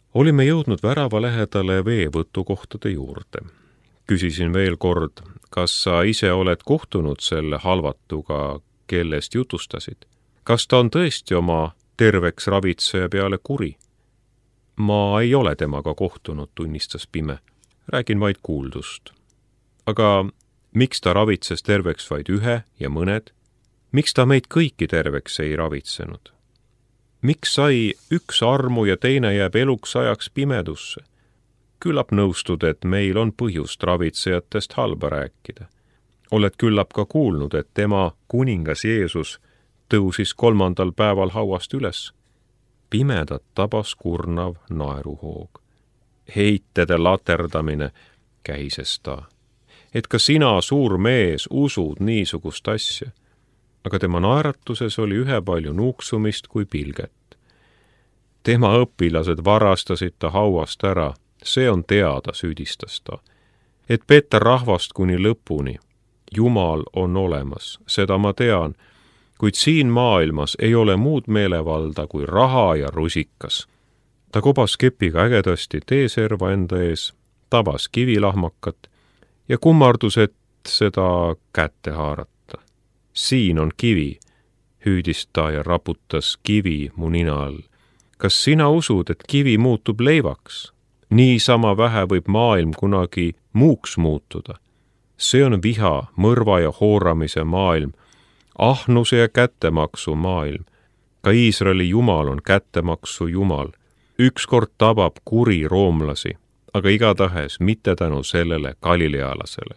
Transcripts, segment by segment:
Olime jõudnud värava lähedale veevõtukohtade juurde. Küsisin veel kord, kas sa ise oled kohtunud selle halvatuga, kellest jutustasid? Kas ta on tõesti oma terveks ravitseja peale kuri? Ma ei ole temaga kohtunud, tunnistas Pime. Räägin vaid kuuldust. Aga miks ta ravitses terveks vaid ühe ja mõned? Miks ta meid kõiki terveks ei ravitsenud? Miks sai üks armu ja teine jääb eluks ajaks pimedusse? Küllap nõustud, et meil on põhjust ravitsejatest halba rääkida. Oled küllap ka kuulnud, et tema kuningas Jeesus tõusis 3. päeval hauast üles. Pimedat tabas kurnav naeruhoog. Heitede laterdamine, käises ta. Et ka sina, suur mees, usud niisugust asja. Aga tema naeratuses oli ühepalju nuuksumist kui pilget. Tema õpilased varastasid ta hauast ära, see on teada, süüdistas ta. Et petta rahvast kuni lõpuni. Jumal on olemas, seda ma tean, kuid siin maailmas ei ole muud meelevalda kui raha ja rusikas. Ta kobas kepiga ägedasti teeserva enda ees, tabas kivilahmakat ja kummardus, et seda kätte haarata. Siin on kivi, hüüdis ta ja raputas kivi mu nina all. Kas sina usud, et kivi muutub leivaks? Niisama vähe võib maailm kunagi muuks muutuda. See on viha, mõrva ja hooramise maailm, ahnuse ja kättemaksu maailm. Ka Iisraeli Jumal on kättemaksu Jumal. Ükskord tabab kuri roomlasi, aga igatahes mitte tänu sellele galilealasele.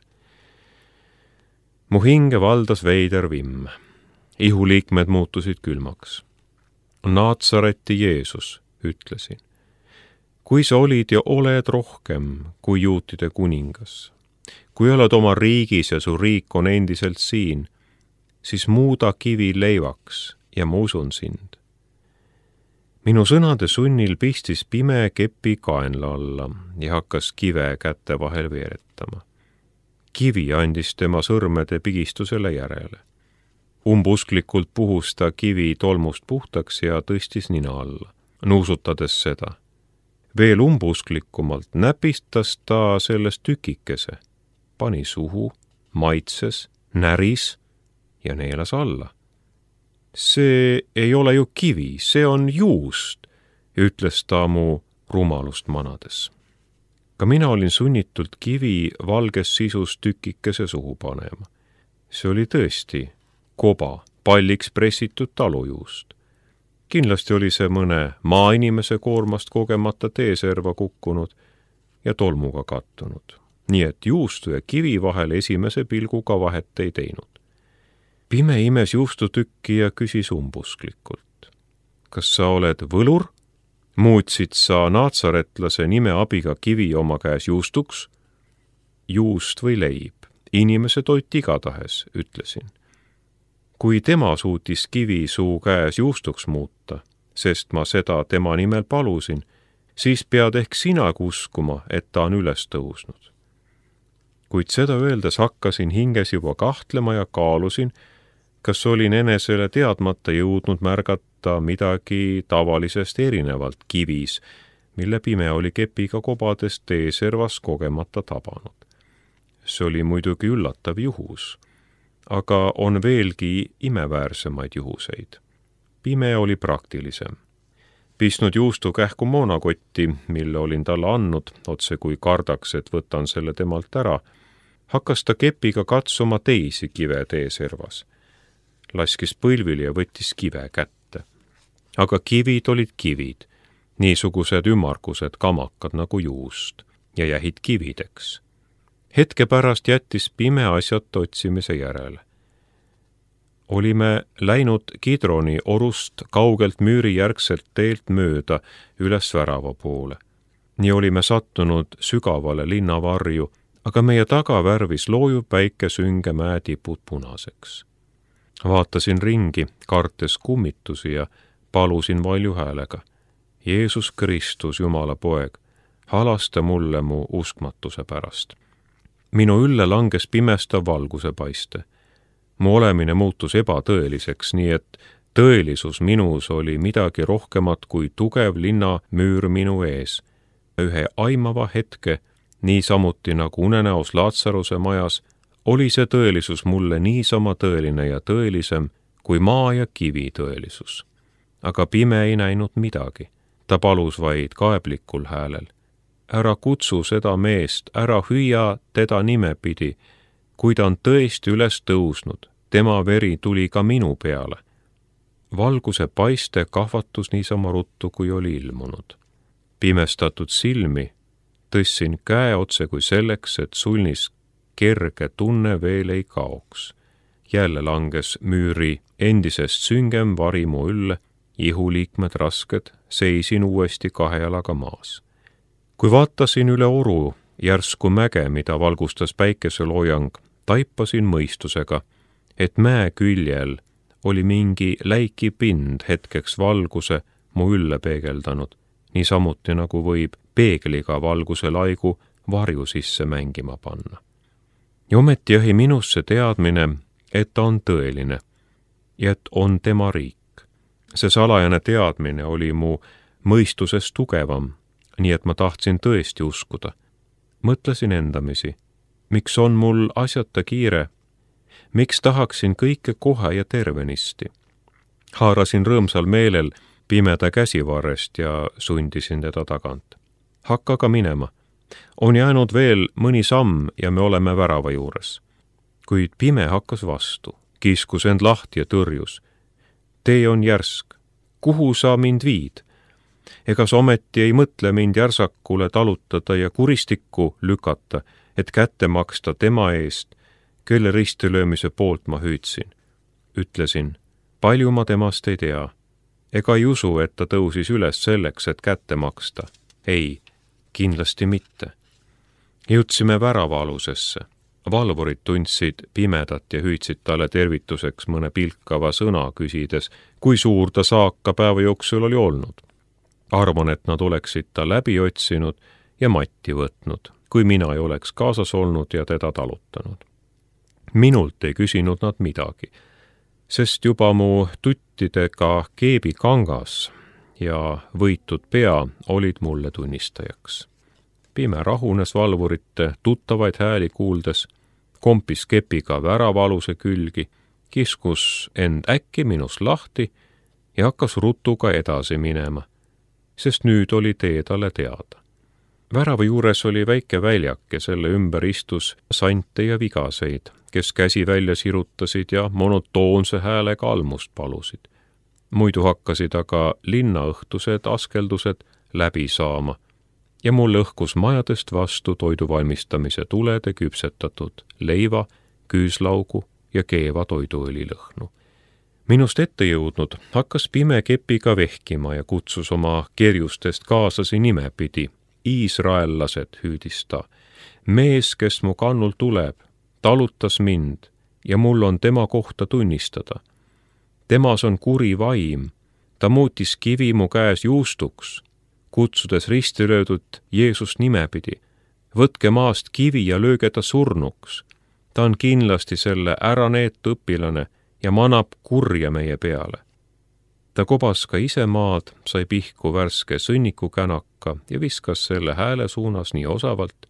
Mu hinge valdas veider vimm. Ihuliikmed muutusid külmaks. Naatsareti Jeesus, ütlesin. Kui sa olid ja oled rohkem kui juutide kuningas, kui oled oma riigis ja su riik on endiselt siin, siis muuda kivi leivaks ja ma usun sind. Minu sõnade sunnil pistis Pime kepi kaenla alla ja hakkas kive käte vahel veeretama. Kivi andis tema sõrmede pigistusele järele. Umbusklikult puhus ta kivi tolmust puhtaks ja tõstis nina alla, nuusutades seda. Veel umbusklikummalt näpistas ta sellest tükikese, pani suhu, maitses, näris ja neelas alla. See ei ole ju kivi, see on juust, ütles ta mu rumalust manades. Ka mina olin sunnitult kivi valges sisus tükikese suhu panema. See oli tõesti koba, palliks pressitud talujuust. Kindlasti oli see mõne maainimese koormast kogemata teeserva kukkunud ja tolmuga kattunud. Nii et juustu ja kivi vahel esimese pilguga vahet ei teinud. Pime imes juustutükki ja küsis umbusklikult. Kas sa oled võlur? Muutsid sa naatsaretlase nime abiga kivi oma käes juustuks? Juust või leib, inimese toit igatahes, ütlesin. Kui tema suutis kivi suu käes juustuks muuta, sest ma seda tema nimel palusin, siis pead ehk sinagi uskuma, et ta on üles tõusnud. Kuid seda öeldes hakkasin hinges juba kahtlema ja kaalusin, kas olin enesele teadmata jõudnud märgata midagi tavalisest erinevalt kivis, mille Pime oli kepiga kobades teeservas kogemata tabanud. See oli muidugi üllatav juhus, aga on veelgi imeväärsemaid juhuseid. Pime oli praktilisem. Pistnud juustu kähku moonakotti, mille olin talle andnud, otse kui kardaks, et võtan selle temalt ära, hakkas ta kepiga katsuma teisi kive teeservas. Laskis põlvili ja võttis kive kätte. Aga kivid olid kivid, niisugused ümmargused kamakad nagu juust, ja jäid kivideks. Hetke pärast jättis Pime asjat otsimise järele. Olime läinud Kidroni orust kaugelt müürijärgselt teelt mööda üles värava poole. Nii olime sattunud sügavale linnavarju, aga meie taga värvis loojuv päike sünge mäetipud punaseks. Vaatasin ringi, kartes kummitusi ja palusin valju häälega. Jeesus Kristus, Jumala poeg, halasta mulle mu uskmatuse pärast. Minu ülle langes pimestav valguse paiste. Mu olemine muutus ebatõeliseks, nii et tõelisus minus oli midagi rohkemat kui tugev linnamüür minu ees. Ühe aimava hetke, niisamuti nagu unenäos Laatsaruse majas, oli see tõelisus mulle niisama tõeline ja tõelisem kui maa ja kivi tõelisus. Aga pime ei näinud midagi. Ta palus vaid kaeblikul häälel. Ära kutsu seda meest, ära hüüa teda nimepidi, kui ta on tõesti üles tõusnud, tema veri tuli ka minu peale. Valguse paiste kahvatus niisama ruttu, kui oli ilmunud. Pimestatud silmi tõstsin käe otse kui selleks, et sulnis kerge tunne veel ei kaoks. Jälle langes müüri endisest süngem vari mu ülle, ihuliikmed rasked, seisin uuesti kahe jalaga maas. Kui vaatasin üle oru järsku mäge, mida valgustas päikeseloojang, taipasin mõistusega, et mäe küljel oli mingi läiki pind hetkeks valguse mu ülle peegeldanud, niisamuti nagu võib peegliga valguse laigu varju sisse mängima panna. Ja ometi jäi minusse teadmine, et ta on tõeline ja et on tema riik. See salajane teadmine oli mu mõistusest tugevam, nii et ma tahtsin tõesti uskuda. Mõtlesin endamisi, miks on mul asjata kiire, miks tahaksin kõike kohe ja tervenisti. Haarasin rõõmsal meelel pimeda käsivarrest ja sundisin teda tagant. Hakka ka minema. On jäänud veel mõni samm ja me oleme värava juures. Kuid pime hakkas vastu, kiskus end lahti ja tõrjus. Tee on järsk. Kuhu sa mind viid? Ega sa ometi ei mõtle mind järsakule talutada ja kuristikku lükata, et kätte maksta tema eest, kelle ristilöömise poolt ma hüüdsin. Ütlesin, palju ma temast ei tea. Ega ei usu, et ta tõusis üles selleks, et kätte maksta. Ei, kindlasti mitte. Jõudsime väravaalusesse. Valvurid tundsid pimedat ja hüüdsid talle tervituseks mõne pilkava sõna, küsides, kui suur ta saaka päeva jooksul oli olnud. Arvan, et nad oleksid ta läbi otsinud ja matti võtnud, kui mina ei oleks kaasas olnud ja teda talutanud. Minult ei küsinud nad midagi, sest juba mu tuttidega keebi kangas ja võitud pea olid mulle tunnistajaks. Pime rahunes valvurite tuttavaid hääli kuuldes, kompis kepiga väravaluse külgi, kiskus end äkki minust lahti ja hakkas rutuga edasi minema, sest nüüd oli tee talle teada. Värava juures oli väike väljak ja selle ümber istus sante ja vigaseid, kes käsi välja sirutasid ja monotoonse häälega almust palusid. Muidu hakkasid aga linnaõhtused askeldused läbi saama ja mul õhkus majadest vastu toidu valmistamise tulede küpsetatud leiva, küüslaugu ja keeva toiduõli lõhnu. Minust ette jõudnud hakkas pime kepiga vehkima ja kutsus oma kerjustest kaaslasi nimepidi. Iisraellased, hüüdis ta. Mees, kes mu kannul tuleb, talutas mind ja mul on tema kohta tunnistada. Temas on kuri vaim. Ta muutis kivi mu käes juustuks, kutsudes ristilöödud Jeesust nimepidi. Võtke maast kivi ja lööge ta surnuks. Ta on kindlasti selle äraneetu õpilane ja manab kurja meie peale. Ta kobas ka ise maad, sai pihku värske sõnnikukänaka ja viskas selle hääle suunas nii osavalt,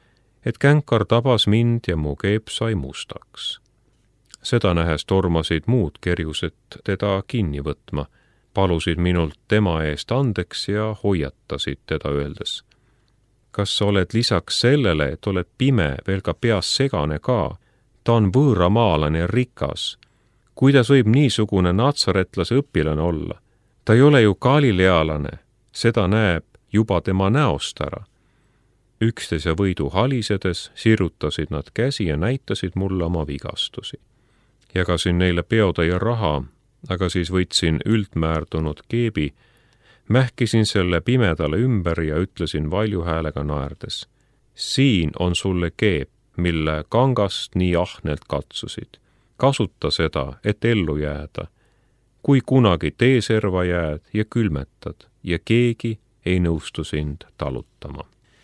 et känkar tabas mind ja mu keep sai mustaks. Seda nähes tormasid muud kerjused teda kinni võtma, palusid minult tema eest andeks ja hoiatasid teda öeldes. Kas sa oled lisaks sellele, et oled pime, veel ka peas segane ka? Ta on võõramaalane ja rikas. Kuidas võib niisugune natsaretlase õpilane olla? Ta ei ole ju galilealane, seda näeb juba tema näost ära. Üksteise võidu halisedes sirutasid nad käsi ja näitasid mulle oma vigastusi. Jagasin neile peotäie raha, aga siis võtsin üldmäärdunud keebi, mähkisin selle pimedale ümber ja ütlesin valju häälega naerdes. Siin on sulle keep, mille kangast nii ahnelt katsusid. Kasuta seda, et ellu jääda. Kui kunagi teeserva jääd ja külmetad ja keegi ei nõustu sind talutama.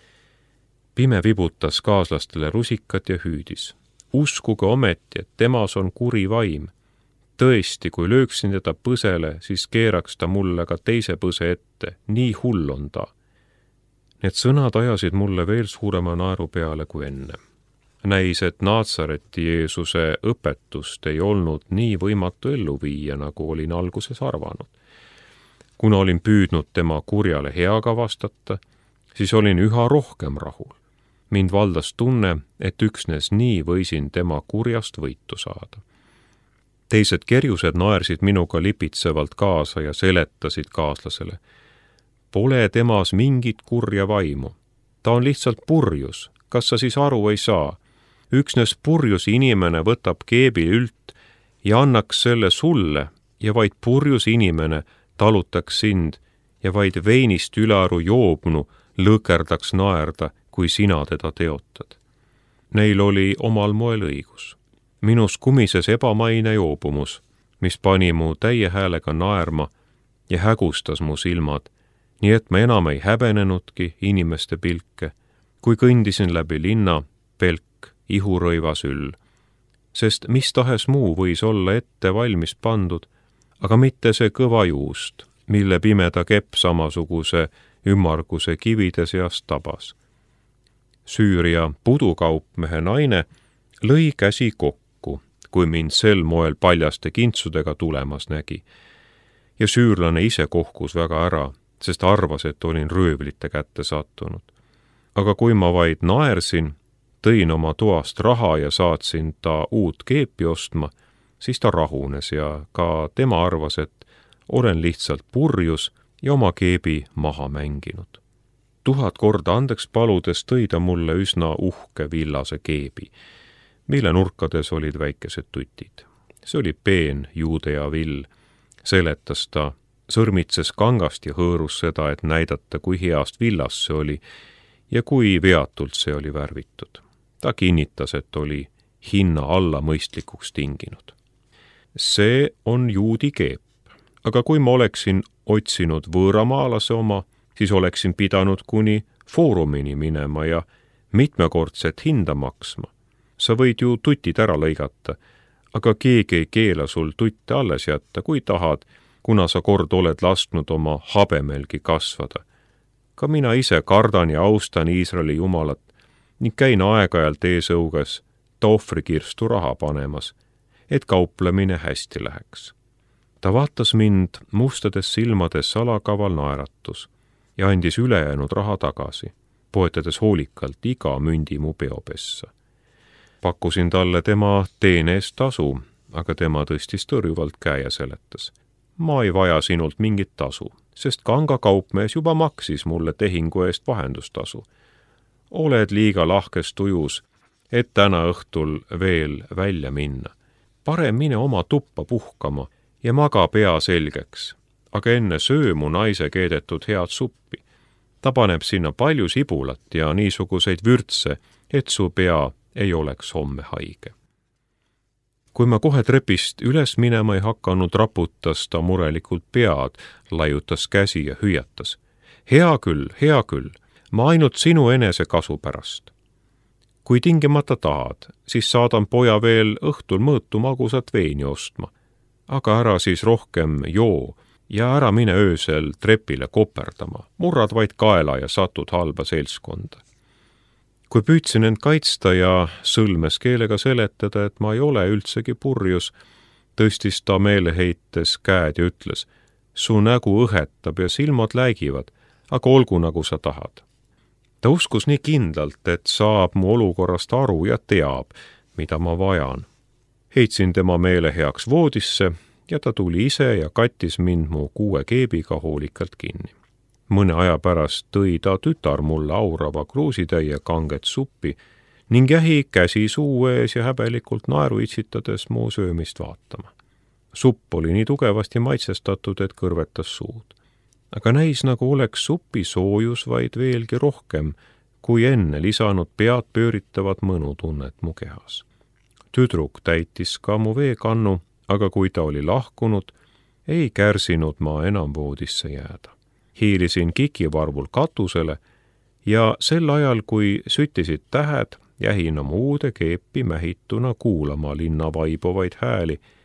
Pime vibutas kaaslastele rusikat ja hüüdis. Uskuge ometi, et temas on kuri vaim. Tõesti, kui lööksin teda põsele, siis keeraks ta mulle ka teise põse ette, nii hull on ta. Need sõnad ajasid mulle veel suurema naeru peale kui enne. Näis, et Naatsareti Jeesuse õpetust ei olnud nii võimatu ellu viia, nagu olin alguses arvanud. Kuna olin püüdnud tema kurjale heaga vastata, siis olin üha rohkem rahul. Mind valdas tunne, et üksnes nii võisin tema kurjast võitu saada. Teised kerjused naersid minuga lipitsevalt kaasa ja seletasid kaaslasele. Pole temas mingit kurja vaimu. Ta on lihtsalt purjus. Kas sa siis aru ei saa? Üksnes purjus inimene võtab keebi ült ja annaks selle sulle ja vaid purjus inimene talutaks sind ja vaid veinist ülearu joobnu lõkerdaks naerda, kui sina teda teotad. Neil oli omal moel õigus. Minus kumises ebamaine joobumus, mis pani mu täie häälega naerma ja hägustas mu silmad, nii et ma enam ei häbenenudki inimeste pilke, kui kõndisin läbi linna, pelk, ihurõivas üll. Sest mis tahes muu võis olla ette valmis pandud, aga mitte see kõva juust, mille pimeda kepp samasuguse ümmarguse kivide seast tabas. Süüria pudukaupmehe naine lõi käsi kokku, kui mind sel moel paljaste kintsudega tulemas nägi. Ja süürlane ise kohkus väga ära, sest arvas, et olin röövlite kätte sattunud. Aga kui ma vaid naersin, tõin oma toast raha ja saatsin ta uut keepi ostma, siis ta rahunes ja ka tema arvas, et olen lihtsalt purjus ja oma keebi maha mänginud. 1000 korda andeks paludes tõi ta mulle üsna uhke villase keebi, mille nurkades olid väikesed tutid. See oli peen Juudea vill, seletas ta, sõrmitses kangast ja hõõrus seda, et näidata, kui heast villast see oli ja kui veatult see oli värvitud. Ta kinnitas, et oli hinna alla mõistlikuks tinginud. See on juudi keep, aga kui ma oleksin otsinud võõramaalase oma, siis oleksin pidanud kuni foorumini minema ja mitmekordset hinda maksma. Sa võid ju tutid ära lõigata, aga keegi ei keela sul tutte alles jätta, kui tahad, kuna sa kord oled lasknud oma habemelgi kasvada. Ka mina ise kardan ja austan Iisraeli jumalat ning käin aeg-ajalt eesõuges ta ohvrikirstu raha panemas, et kauplemine hästi läheks. Ta vaatas mind mustades silmades salakaval naeratus ja andis ülejäänud raha tagasi, poetades hoolikalt iga mündi mu peopessa. Pakkusin talle tema teene eest tasu, aga tema tõstis tõrjuvalt käe ja seletas. Ma ei vaja sinult mingit tasu, sest kanga kaupmees juba maksis mulle tehingu eest vahendustasu. Oled liiga lahkes tujus, et täna õhtul veel välja minna. Parem mine oma tuppa puhkama ja maga pea selgeks, aga enne söö mu naise keedetud head suppi. Ta paneb sinna palju sibulat ja niisuguseid vürtse, et su pea ei oleks homme haige. Kui ma kohe trepist üles minema ei hakanud, raputas ta murelikult pead, laiutas käsi ja hüüatas. Hea küll, ma ainult sinu enese kasu pärast. Kui tingimata tahad, siis saadan poja veel õhtul mõõtu magusat veini ostma. Aga ära siis rohkem joo ja ära mine öösel trepile koperdama. Murrad vaid kaela ja satud halba seltskonda. Kui püüdsin end kaitsta ja sõlmes keelega seletada, et ma ei ole üldsegi purjus, tõstis ta meeleheites käed ja ütles, su nägu õhetab ja silmad läigivad, aga olgu nagu sa tahad. Ta uskus nii kindlalt, et saab mu olukorrast aru ja teab, mida ma vajan. Heitsin tema meele heaks voodisse ja ta tuli ise ja kattis mind mu 6 keebiga hoolikalt kinni. Mõne aja pärast tõi ta tütar mulle aurava kruusitäie kanget suppi ning jäi käsi suu ees ja häbelikult naeru itsitades mu söömist vaatama. Supp oli nii tugevasti maitsestatud, et kõrvetas suud. Aga näis, nagu oleks supi soojus vaid veelgi rohkem, kui enne lisanud pead pööritavat mõnutunnet mu kehas. Tüdruk täitis ka mu veekannu, aga kui ta oli lahkunud, ei kärsinud ma enam voodisse jääda. Hiilisin kikivarvul katusele ja sel ajal, kui süttisid tähed, jähin oma uude keepi mähituna kuulama linna vaibuvaid hääli,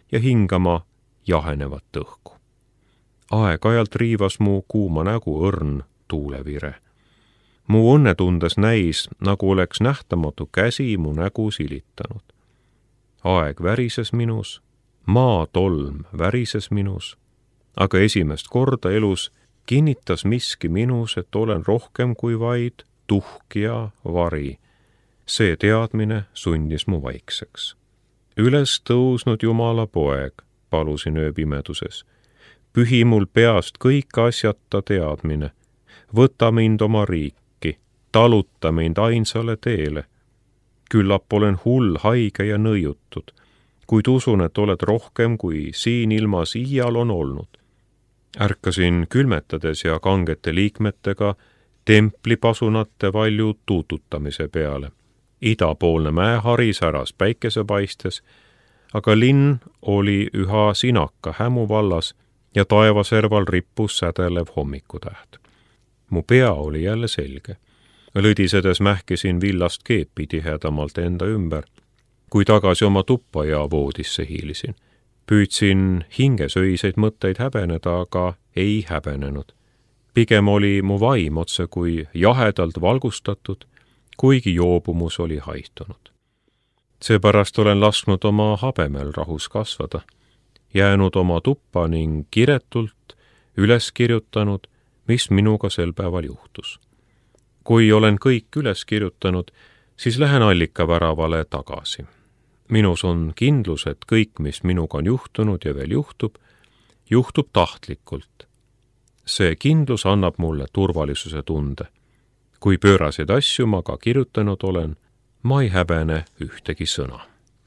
ja hingama jahenevat õhku. Aeg-ajalt riivas mu kuuma nägu õrn tuulevire. Mu õnnetundes näis, nagu oleks nähtamatu käsi mu nägu silitanud. Aeg värises minus, maatolm värises minus, aga esimest korda elus kinnitas miski minus, et olen rohkem kui vaid tuhk ja vari. See teadmine sundis mu vaikseks. Üles tõusnud Jumala poeg, palusin ööpimeduses. Pühi mul peast kõik asjata teadmine. Võta mind oma riiki, taluta mind ainsale teele. Küllap olen hull, haige ja nõiutud, kuid usun, et oled rohkem kui siin ilmas iial on olnud. Ärkasin külmetades ja kangete liikmetega templipasunate valju tuututamise peale. Idapoolne mäehari säras päikesepaistes, aga linn oli üha sinaka hämu vallas ja taevaserval rippus sädelev hommikutäht. Mu pea oli jälle selge. Lõdisedes mähkisin villast keepi tihedamalt enda ümber, kui tagasi oma tuppa ja voodisse hiilisin. Püüdsin hingesöiseid mõtteid häbeneda, aga ei häbenenud. Pigem oli mu vaim otse kui jahedalt valgustatud, kuigi joobumus oli haihtunud. Seepärast olen lasknud oma habemel rahus kasvada, jäänud oma tuppa ning kiretult üles kirjutanud, mis minuga sel päeval juhtus. Kui olen kõik üles kirjutanud, siis lähen allikaväravale tagasi. Minus on kindlus, et kõik, mis minuga on juhtunud ja veel juhtub tahtlikult. See kindlus annab mulle turvalisuse tunde. Kui pööraseid asju ma ka kirjutanud olen, ma ei häbene ühtegi sõna.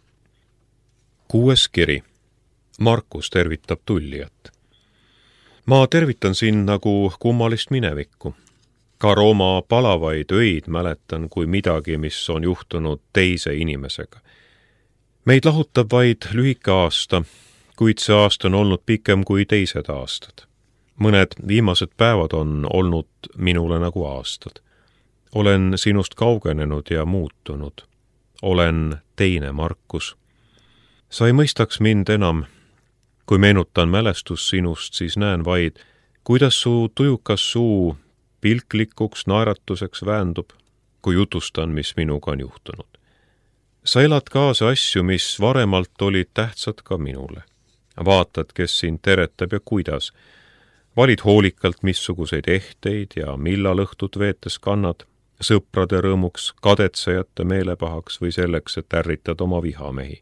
6. kiri. Markus tervitab tullijat. Ma tervitan sind nagu kummalist minevikku. Ka Rooma palavaid öid mäletan kui midagi, mis on juhtunud teise inimesega. Meid lahutab vaid lühike aasta, kuid see aasta on olnud pikem kui teised aastad. Mõned viimased päevad on olnud minule nagu aastad. Olen sinust kaugenenud ja muutunud. Olen teine Markus. Sa ei mõistaks mind enam. Kui meenutan mälestus sinust, siis näen vaid, kuidas su tujukas suu pilklikuks naeratuseks väändub, kui jutustan, mis minuga on juhtunud. Sa elad kaasa asju, mis varemalt olid tähtsad ka minule. Vaatad, kes sind teretab ja kuidas. Valid hoolikalt, missuguseid ehteid ja millal õhtut veetes kannad, sõprade rõõmuks, kadetsejate meelepahaks või selleks, et ärritad oma vihamehi.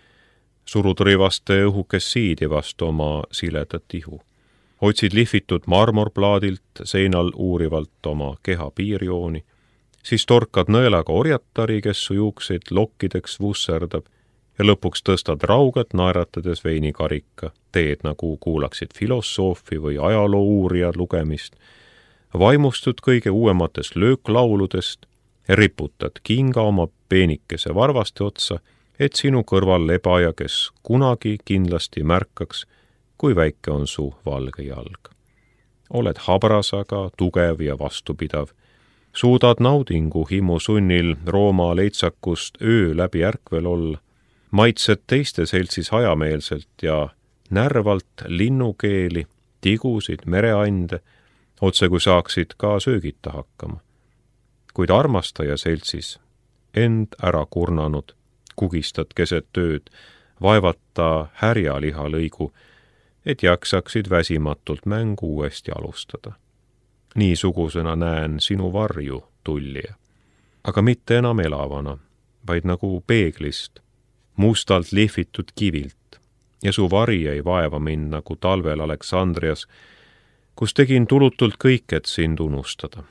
Surud rivaste õhukes siidi vastu oma siledat ihu. Otsid lihvitud marmorplaadilt seinal uurivalt oma keha piirjooni, siis torkad nõelaga orjatari, kes su juukseid lokkideks vusserdab ja lõpuks tõstad raugat naeratades veinikarika, teed nagu kuulaksid filosoofi või ajaloo uurija lugemist, vaimustud kõige uuematest lööklauludest ja riputad kinga oma peenikese varvaste otsa, et sinu kõrval lebaja, kes kunagi kindlasti märkaks, kui väike on su valge jalg. Oled habras, aga tugev ja vastupidav. Suudad naudingu himu sunnil Rooma leitsakust öö läbi ärkvel olla, maitsed teiste seltsis hajameelselt ja närvalt linnukeeli, tigusid, mereande, otse kui saaksid ka söögita hakkama. Kuid armastaja seltsis, end ära kurnanud, kugistad keset tööd, vaevata härjaliha lõigu, et jaksaksid väsimatult mängu uuesti alustada. Niisugusena näen sinu varju, tullija. Aga mitte enam elavana, vaid nagu peeglist, mustalt lihvitud kivilt, ja su vari ei vaeva mind nagu talvel Aleksandrias, kus tegin tulutult kõik, et sind unustada.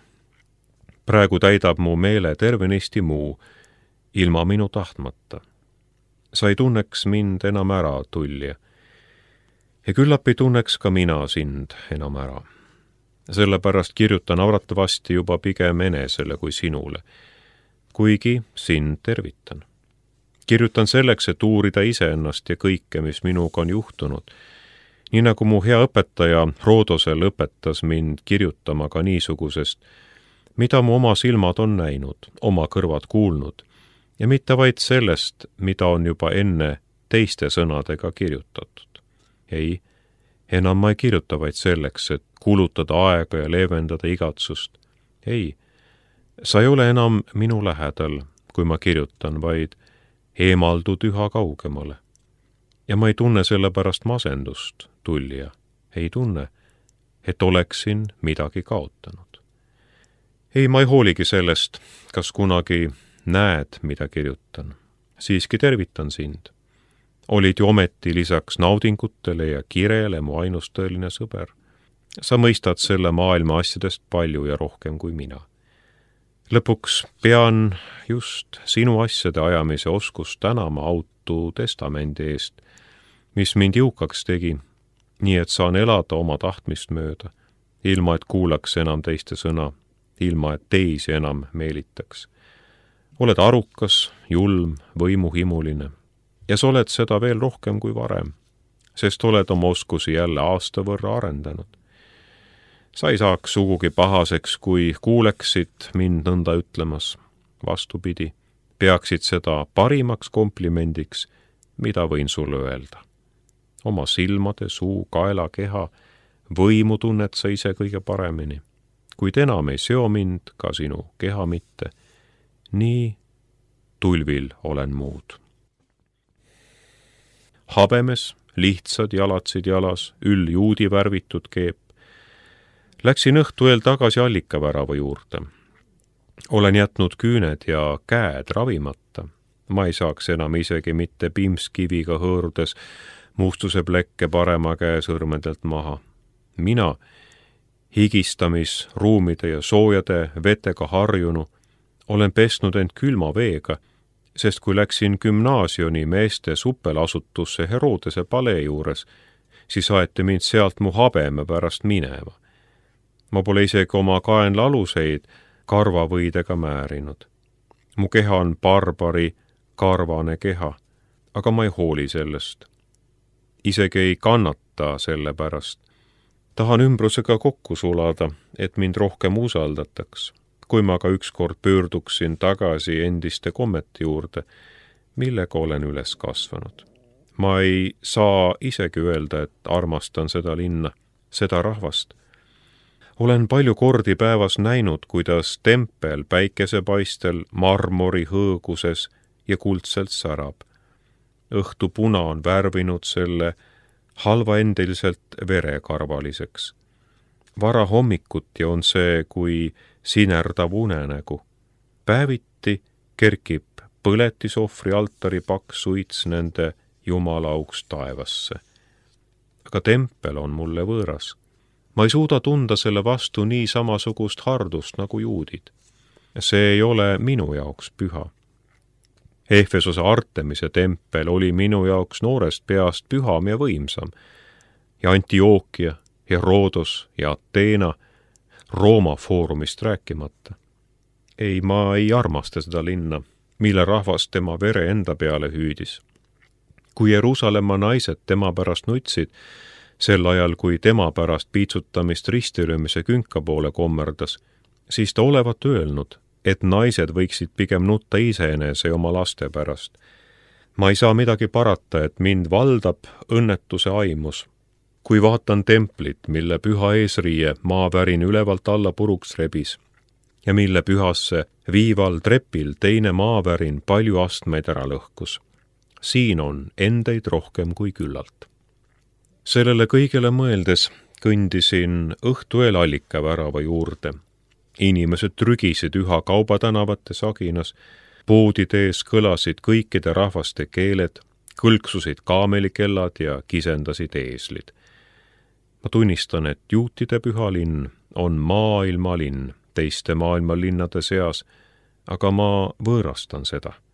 Praegu täidab mu meele tervenisti muu, ilma minu tahtmata. Sa ei tunneks mind enam ära, tullija. Ja küllap ei tunneks ka mina sind enam ära. Sellepärast kirjutan arvatavasti juba pigem enesele kui sinule, kuigi sind tervitan. Kirjutan selleks, et uurida iseennast ja kõike, mis minuga on juhtunud, nii nagu mu hea õpetaja Roodosel õpetas mind kirjutama ka niisugusest, mida mu oma silmad on näinud, oma kõrvad kuulnud, ja mitte vaid sellest, mida on juba enne teiste sõnadega kirjutatud. Ei, enam ma ei kirjuta vaid selleks, et kulutada aega ja leevendada igatsust. Ei, sa ei ole enam minu lähedal, kui ma kirjutan, vaid eemaldud üha kaugemale. Ja ma ei tunne selle pärast masendust, tullija, ei tunne, et oleksin midagi kaotanud. Ei, ma ei hooligi sellest, kas kunagi näed, mida kirjutan. Siiski tervitan sind. Olid ju ometi lisaks naudingutele ja kirele mu ainus tõeline sõber. Sa mõistad selle maailma asjadest palju ja rohkem kui mina. Lõpuks pean just sinu asjade ajamise oskust tänama autu testamendi eest, mis mind jõukaks tegi, nii et saan elada oma tahtmist mööda, ilma et kuulaks enam teiste sõna, ilma et teisi enam meelitaks. Oled arukas, julm, võimuhimuline ja sa oled seda veel rohkem kui varem, sest oled oma oskusi jälle aasta võrra arendanud. Sa ei saaks sugugi pahaseks, kui kuuleksid mind nõnda ütlemas. Vastupidi, peaksid seda parimaks komplimendiks, mida võin sulle öelda. Oma silmade, suu, kaela, keha, võimu tunned sa ise kõige paremini, kuid enam ei seo mind ka sinu keha mitte. Nii tulvil olen muud. Habemes, lihtsad jalatsid jalas, juudi värvitud keep. Läksin õhtu eel tagasi allikavärava juurde. Olen jätnud küüned ja käed ravimata. Ma ei saaks enam isegi mitte piimskiviga hõõrudes mustuse plekke parema käe sõrmedelt maha. Mina, higistamisruumide ja soojade vetega harjunu, olen pesnud end külma veega, sest kui läksin gümnaasioni meeste supelasutusse Herodese palee juures, siis aeti mind sealt mu habeme pärast minema. Ma pole isegi oma kaenla aluseid karvavõidega määrinud. Mu keha on barbari karvane keha, aga ma ei hooli sellest. Isegi ei kannata selle pärast. Tahan ümbrusega kokku sulada, et mind rohkem usaldataks, kui ma ka ükskord pöörduksin tagasi endiste kommete juurde, millega olen üles kasvanud. Ma ei saa isegi öelda, et armastan seda linna, seda rahvast. Olen palju kordi päevas näinud, kuidas tempel päikesepaistel marmori hõõguses ja kuldselt särab. Õhtu puna on värvinud selle halvaendiliselt verekarvaliseks. Vara hommikuti on see kui sinerdav unenägu. Päeviti kerkib põletisohvri altari paks suits nende jumalauks taevasse. Aga tempel on mulle võõras. Ma ei suuda tunda selle vastu nii samasugust hardust nagu juudid. See ei ole minu jaoks püha. Efesose Artemise tempel oli minu jaoks noorest peast püham ja võimsam. Ja Antiokia, ja Roodos ja Ateena, Rooma foorumist rääkimata. Ei, ma ei armasta seda linna, mille rahvas tema vere enda peale hüüdis. Kui Jeruusalemma naised tema pärast nutsid, sel ajal, kui tema pärast piitsutamist ristilöömise künka poole kommerdas, siis ta olevat öelnud, et naised võiksid pigem nutta iseenese ja oma laste pärast. Ma ei saa midagi parata, et mind valdab õnnetuse aimus. Kui vaatan templit, mille püha eesriie maavärin ülevalt alla puruks rebis ja mille pühasse viival trepil teine maavärin palju astmeid ära lõhkus. Siin on endeid rohkem kui küllalt. Sellele kõigele mõeldes kõndisin õhtu eel allikavärava juurde. Inimesed trügisid üha kaubatänavate saginas, poodide ees kõlasid kõikide rahvaste keeled, kõlksusid kaamelikellad ja kisendasid eeslid. Ma tunnistan, et juutide pühalinn on maailmalinn teiste maailmalinnade seas, aga ma võõrastan seda.